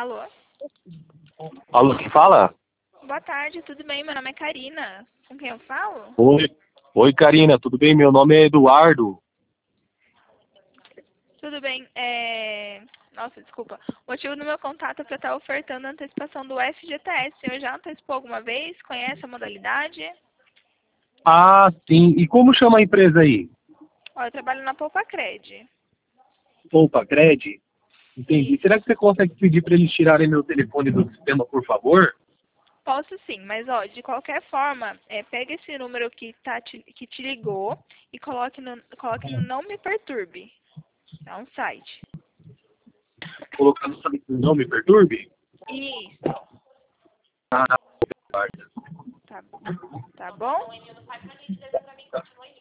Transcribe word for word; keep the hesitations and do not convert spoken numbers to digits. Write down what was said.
Alô? Alô, quem fala? Boa tarde, tudo bem? Meu nome é Karina. Com quem eu falo? Oi. Oi, Karina, tudo bem? Meu nome é Eduardo. Tudo bem. É... Nossa, desculpa. O motivo do meu contato é para estar ofertando a antecipação do F G T S. O senhor já antecipou alguma vez? Conhece a modalidade? Ah, sim. E como chama a empresa aí? Ó, eu trabalho na Poupa Cred. Poupa Cred? Entendi. Isso. Será que você consegue pedir para eles tirarem meu telefone do sistema, por favor? Posso sim, mas ó, de qualquer forma, é, pega esse número que, tá te, que te ligou e coloque no, coloque no Não Me Perturbe. É um site. Colocar no site, não me perturbe? Isso. Ah, Eduardo. Tá, tá bom?